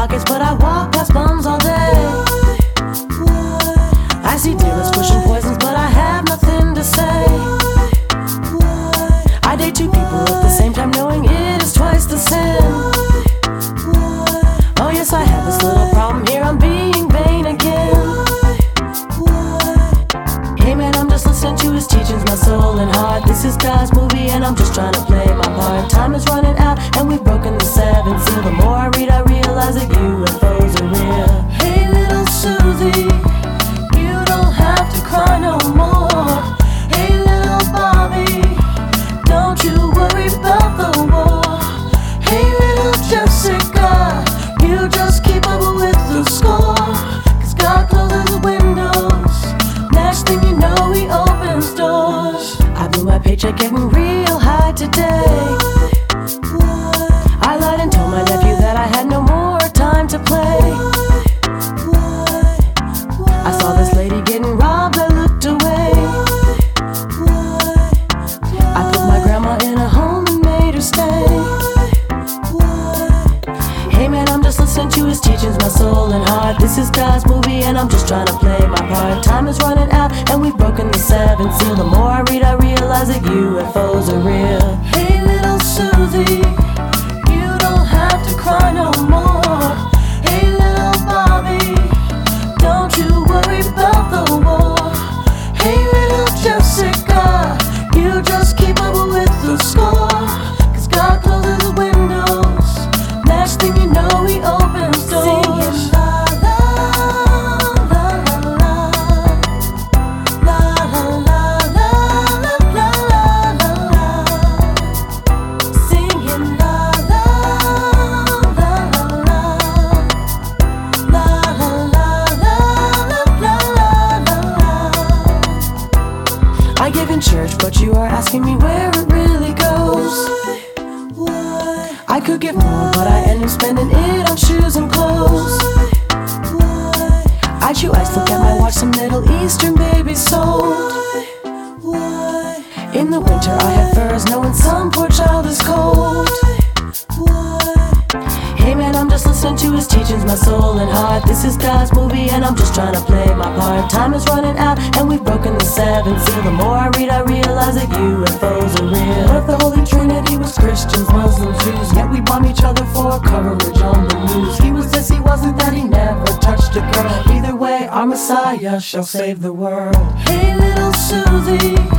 pockets, but I walk past bums all day. I see dealers pushing poisons, but I have nothing to say. I date two people at the same time, knowing it is twice the sin. Oh yes, I have this little problem here, I'm being vain again. Hey man, I'm just listening to his teachings, my soul and heart. This is God's movie and I'm just trying to play my part. Time is running out and we've broken the seventh seal. The more I read, I realize that UFOs are real. Hey little Susie, you don't have to cry no more. Hey little Bobby, don't you worry about the war. Hey little Jessica, you just keep up with the score. Cause God closes windows, next thing you know he opens doors. I blew my paycheck getting real high today. I lied and told my nephew that I had no more time to play. I saw this lady getting robbed, I looked away. I put my grandma in a home and made her stay. Hey man, I'm just listening to his teachings, my soul and heart. This is God's movie and I'm just trying to play my part. Time is running out and we've broken the seventh seal. The more I read, I realize that UFOs are real. Hey little Susie, you don't have to cry no more. Hey little Bobby, don't you worry about the war. Hey little Jessica, you just keep up with the score. Cause God closes windows, next thing you know he opens doors. Singing la la la la la la la la la la la la. Singing la la la la la la la la la. I give in church, but you are asking me where it really goes. I could give more, but I end up spending it on shoes and clothes. I chew ice, look at my watch, some Middle Eastern babies sold. In the winter I have furs, knowing some poor child is cold. Hey man, I'm just listening to his teachings, my soul and heart. This is God's movie and I'm just trying to play my part. Time is running out and we've broken the seventh seal. The more I read, I realize that UFOs are real. What if the Holy Trinity was Christians, Muslims, Jews? Yet we bomb each other for coverage on the news. He was this, he wasn't that, he never touched a girl. Either way, our Messiah shall save the world. Hey little Susie,